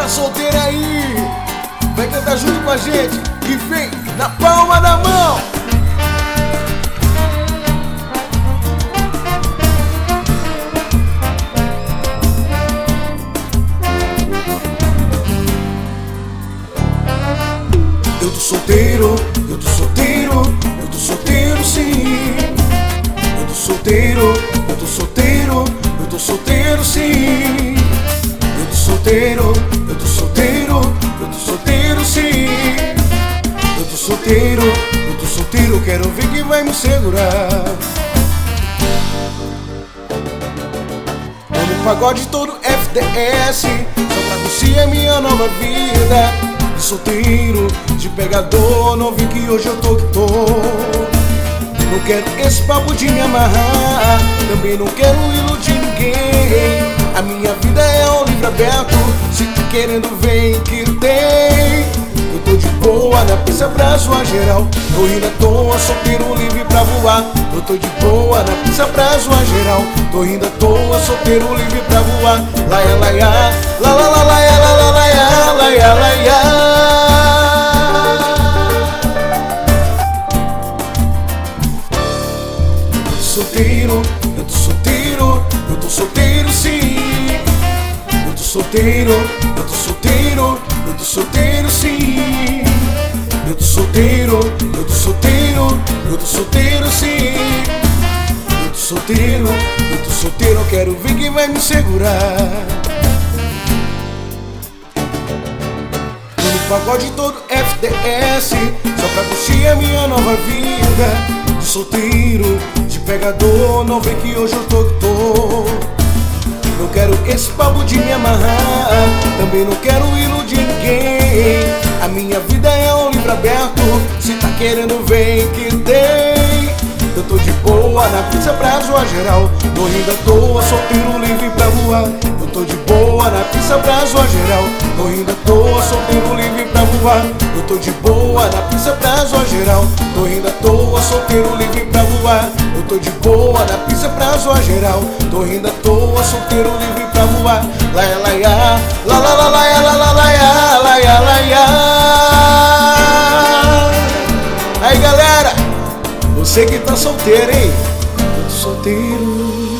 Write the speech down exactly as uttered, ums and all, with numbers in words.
solteira aí, vai cantar junto com a gente e vem na palma da mão. Eu tô solteiro, eu tô solteiro, eu tô solteiro sim. Eu tô solteiro, eu tô solteiro, eu tô solteiro sim. Eu tô solteiro, eu tô solteiro, eu tô solteiro sim. Eu tô solteiro, eu tô solteiro, quero ver quem vai me segurar. No pagode todo F D S, só pra curtir a minha nova vida. De solteiro, de pegador, não vi que hoje eu tô que tô. Não quero esse papo de me amarrar, também não quero iludir ninguém. A minha vida é um livro aberto, se tá querendo vem que tem. Eu tô de boa na pista pra zoar geral, tô rindo à toa, solteiro livre pra voar. Eu tô de boa na pista pra zoar geral, tô rindo à toa, solteiro livre pra voar. Laia, laia, la la la laia, la la laia, laia, laia. Solteiro, eu tô solteiro, eu tô solteiro sim. Eu tô solteiro, eu tô solteiro, eu tô solteiro sim. Eu tô solteiro, eu tô solteiro, eu tô solteiro sim. Eu tô solteiro, eu tô solteiro, quero ver quem vai me segurar. No pagode todo F D S, só pra curtir a minha nova vida. De solteiro, de pegador, não vê que hoje eu tô que tô. Não quero esse papo de me amarrar, também não quero iludir ninguém. A minha vida é um livro aberto, se tá querendo vem que tem. Eu tô de boa na pista pra zoar geral, tô rindo à toa, solteiro livre pra voar. Eu tô de boa na pista pra zoar geral, tô rindo à toa, solteiro livre pra voar. Eu tô de boa na pista pra zoar geral, tô rindo à toa, solteiro livre pra voar. Eu tô de boa na pista pra zoar geral, tô rindo à toa, solteiro livre pra voar. Laia, laia, la la la laia, la la laia, laia, laia. Aí galera, você que tá solteiro, hein? Eu tô solteiro.